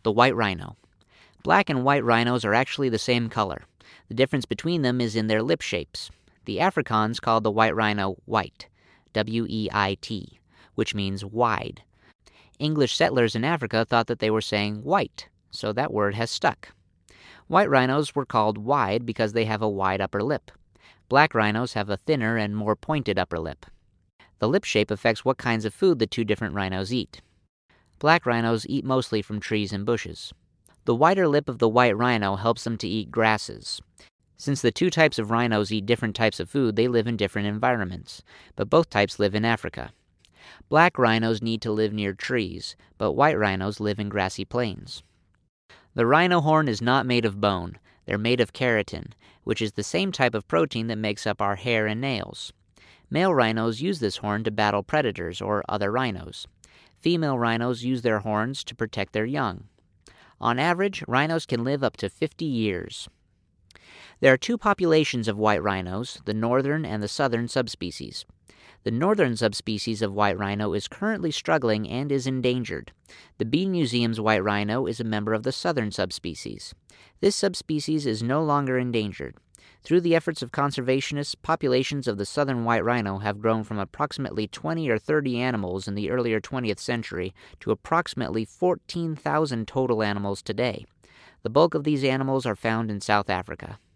The white rhino. Black and white rhinos are actually the same color. The difference between them is in their lip shapes. The Afrikaans called the white rhino white, W-E-I-T, which means wide. English settlers in Africa thought that they were saying white, so that word has stuck. White rhinos were called wide because they have a wide upper lip. Black rhinos have a thinner and more pointed upper lip. The lip shape affects what kinds of food the two different rhinos eat. Black rhinos eat mostly from trees and bushes. The wider lip of the white rhino helps them to eat grasses. Since the two types of rhinos eat different types of food, they live in different environments, but both types live in Africa. Black rhinos need to live near trees, but white rhinos live in grassy plains. The rhino horn is not made of bone. They're made of keratin, which is the same type of protein that makes up our hair and nails. Male rhinos use this horn to battle predators or other rhinos. Female rhinos use their horns to protect their young. On average, rhinos can live up to 50 years. There are two populations of white rhinos, the northern and the southern subspecies. The northern subspecies of white rhino is currently struggling and is endangered. The Bean Museum's white rhino is a member of the southern subspecies. This subspecies is no longer endangered. Through the efforts of conservationists, populations of the southern white rhino have grown from approximately 20 or 30 animals in the earlier 20th century to approximately 14,000 total animals today. The bulk of these animals are found in South Africa.